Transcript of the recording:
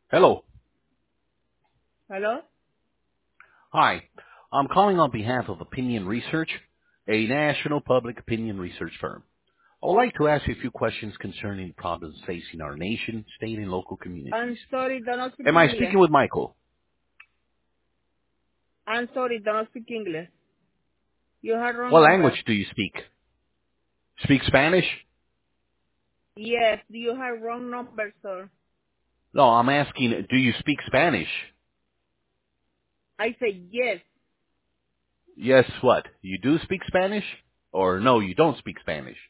Hello. Hello? Hi. I'm calling on behalf of Opinion Research, a national public opinion research firm. I would like to ask you a few questions concerning problems facing our nation, state, and local communities. I'm sorry, don't speak Am I English. speaking with Michael? I'm sorry, don't speak English. You have wrong What language number. do you speak? Speak Spanish? Yes, you have wrong number, sir. No, I'm asking, do you speak Spanish? I say yes. Yes, what? You do speak Spanish? Or no, you don't speak Spanish?